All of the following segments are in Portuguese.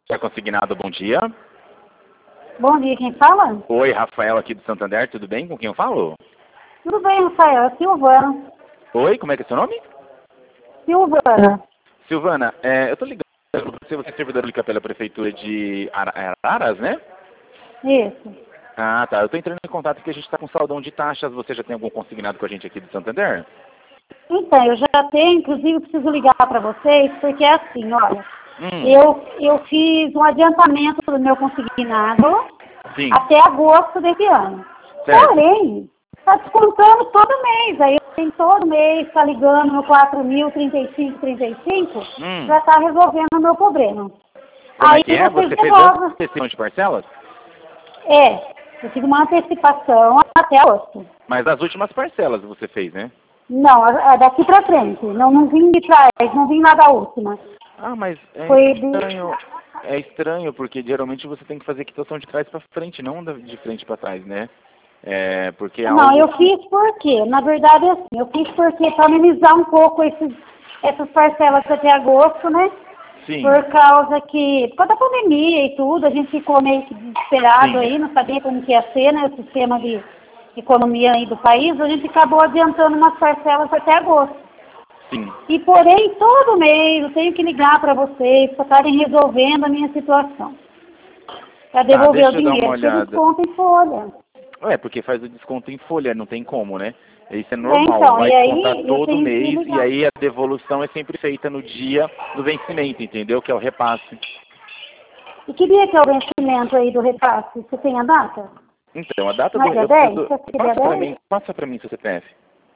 Já consignado, bom dia. Bom dia, quem fala? Oi, Rafael aqui do Santander, tudo bem? Com quem eu falo? Tudo bem, Rafael, é Silvana. Oi, como é que é seu nome? Silvana. Silvana, eu tô ligando você é servidor pública pela prefeitura de Araras, né? Isso. Ah, tá. Eu tô entrando em contato porque a gente tá com saldão de taxas. Você já tem algum consignado com a gente aqui do Santander? Então, eu já tenho, inclusive preciso ligar para vocês, porque é assim, olha, eu fiz um adiantamento do meu consignado Sim. até agosto desse ano. Certo. Porém, está descontando todo mês. Aí eu tenho todo mês, está ligando no 4.035,35, já está resolvendo o meu problema. Como Aí é que é? vocês Você fez devolvem. antecipação de parcelas? Eu tive uma antecipação até agosto. Mas as últimas parcelas você fez, né? Não, daqui pra frente. Não vim de trás, não vim lá da última. Ah, mas Foi estranho. É estranho, porque geralmente você tem que fazer quitação de trás para frente, não de frente para trás, né? Porque é Não, algo... eu fiz porque, na verdade, assim, eu fiz porque para amenizar um pouco essas parcelas até agosto, né? Sim. Por causa da pandemia e tudo, a gente ficou meio que desesperado Sim. aí, não sabia como que ia ser, né? O sistema de economia aí do país, a gente acabou adiantando umas parcelas até agosto. Sim. E porém, todo mês eu tenho que ligar para vocês para estarem resolvendo a minha situação. Para devolver o Deixa eu dar uma dinheiro, porque olhada. desconto em folha. Porque faz o desconto em folha, não tem como, né? Isso é normal, Então, vai e descontar aí eu todo tenho que mês e ligar. aí a devolução é sempre feita no dia do vencimento, entendeu? Que é o repasse. E que dia que é o vencimento aí do repasse? Você tem a data? Então, a data Não do... é dia 10? Você acha que é dia 10? Passa pra mim seu CPF.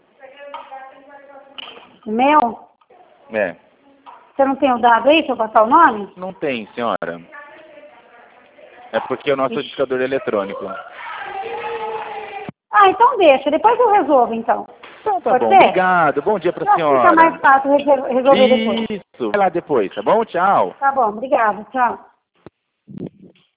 O meu? É. Você não tem o dado aí, se eu passar o nome? Não tem, senhora. É porque é o nosso Ixi. indicador eletrônico. Ah, então deixa. Depois eu resolvo, então. Então tá Pode bom, ser? obrigado. Bom dia pra Eu acho que fica senhora. mais fácil resolver depois. Isso. Vai lá depois, tá bom? Tchau. Tá bom, obrigada. Tchau.